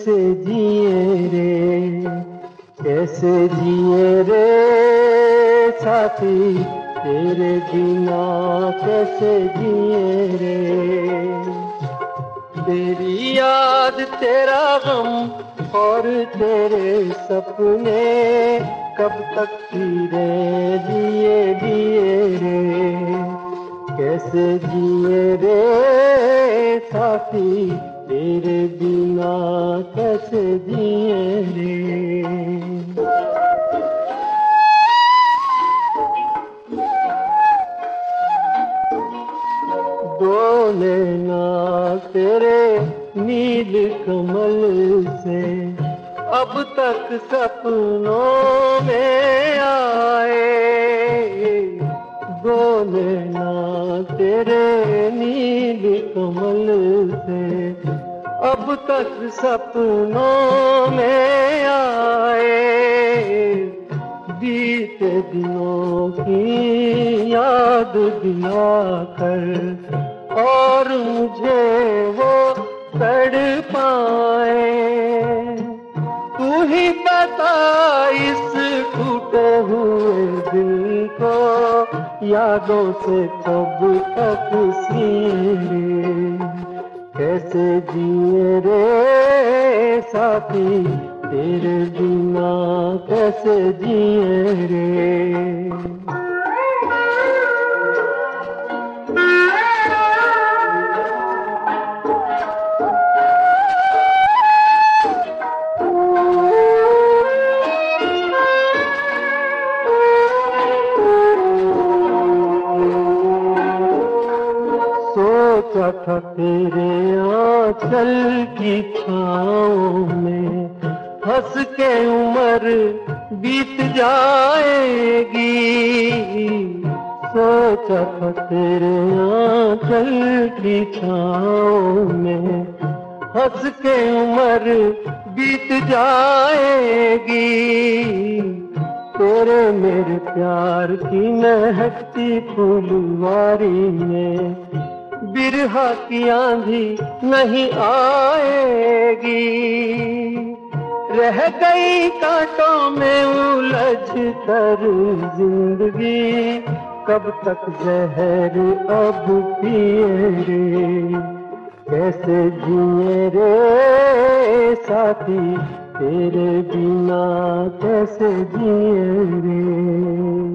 कैसे जिए रे, कैसे जिए रे साथी, तेरे बिना कैसे जिए रे। तेरी याद तेरा गम और तेरे सपने कब तक फिरे दिए दिए रे, कैसे जिए रे साथी, तेरे बिना कैसे जिए रे। दो नैना तेरे नील कमल से अब तक सपनों में आए, दो नैना तेरे नील कमल से अब तक सपनों में आए। बीते दिनों की याद दिलाकर और मुझे वो तड़पाए। तू ही बता इस टूटे हुए दिल को यादों से कब तक सीए, कैसे जिए रे साथी, तेरे बिना कैसे जिए रे। सोचा था तेरे आंचल की छाँव में हंस के उम्र बीत जाएगी, सोचा था तेरे आंचल की छाँव में हंस के उम्र बीत जाएगी। तेरे मेरे प्यार की महकती फुलवारी में बिरहा की आंधी नहीं आएगी। रह गई कांटों में उलझ कर जिंदगी, कब तक जहर अब पिए रे, कैसे जिए रे साथी, तेरे बिना कैसे जिए रे।